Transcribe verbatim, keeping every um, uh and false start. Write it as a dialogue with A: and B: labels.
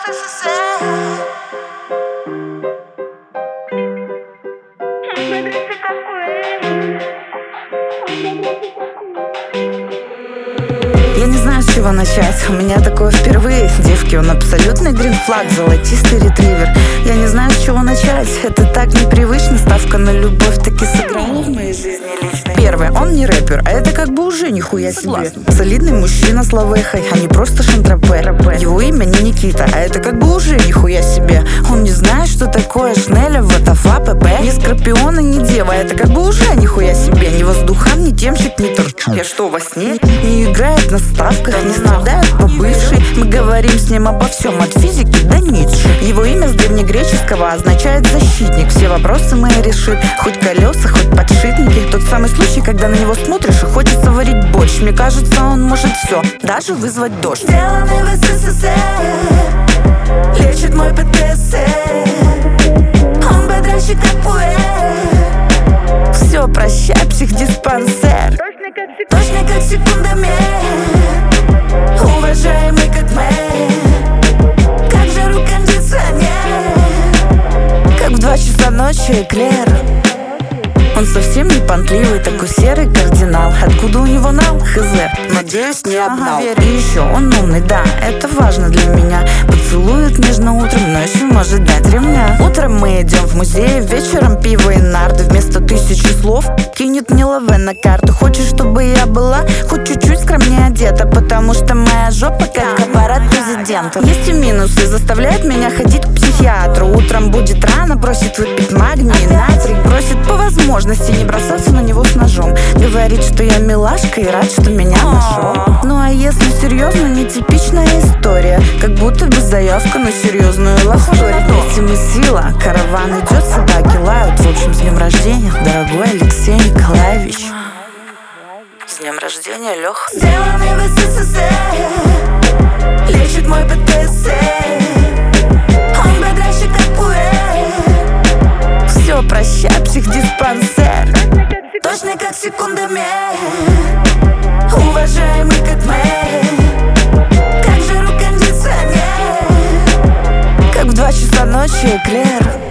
A: Я не знаю, с чего начать, у меня такое впервые. Девки, он абсолютный гринфлаг, золотистый ретривер. Я не знаю, с чего начать, это так непривычно. Ставка на любовь таки сыграла в моей жизни лично. Первое, он не рэпер, а это как бы уже нихуя себе. Солидный мужчина с лавехой, а не просто шантропе. Его имя не Никита, а это как бы уже нихуя себе. Он не знает, что такое Шнеля, ВТФ, ПП. Не Скорпиона, не Дева, это как бы уже нихуя себе. Ни воздухан, ни темщик, ни торчу. Я что, во сне? Не играет на ставках, не страдает по бывшей. Мы говорим с ним обо всем, от физики до Ницше. Его имя с древнегреческого означает защитник. Все вопросы мои решит, хоть колеса, хоть подшипники. Тот самый случай, когда на него смотришь и хочется варить борщ. Мне кажется, он может все, даже вызвать дождь.
B: Сделанный в СССР, лечит мой пэ тэ эс эр. Он бодрящий, как пуэр.
A: Все, прощай, психдиспансер.
B: Точно как секундомер, уважаемый как мэр. Как жару кондиционер,
A: как в два часа ночи эклер. Он совсем не понтливый, такой серый кардинал. Откуда у него нал? Хз, надеюсь, не обнал. Ага, и еще он умный, да, это важно для меня. Поцелует нежно утром, ночью может дать ремня. Утром мы идем в музей, вечером пиво и нарды. Вместо тысячи слов кинет мне лаве на карту. Хочешь, чтобы я была хоть чуть-чуть скромнее одета, потому что моя жопа как аппарат президента. Есть и минусы, заставляет меня ходить к психиатру. Утром будет рано, просит выпить магний и натрий. Просит по возможности не бросаться на него с ножом. Говорит, что я милашка и рад, что меня нашел. Ну а если серьезно, нетипичная история, как будто бы заявка на серьезную лавстори. Вместе мы сила, караван идет, собаки лают. В общем, с днем рождения, дорогой Алексей Николаевич. С днем рождения, Леха.
B: Сделанный в СССР, лечит мой пэ тэ эс эр. Он бодрящий, как пуэр.
A: Все, прощай, психдиспансер.
B: Точно как секундомер, уважаемый как мэр. Как жару кондиционер,
A: как в два часа ночи эклер.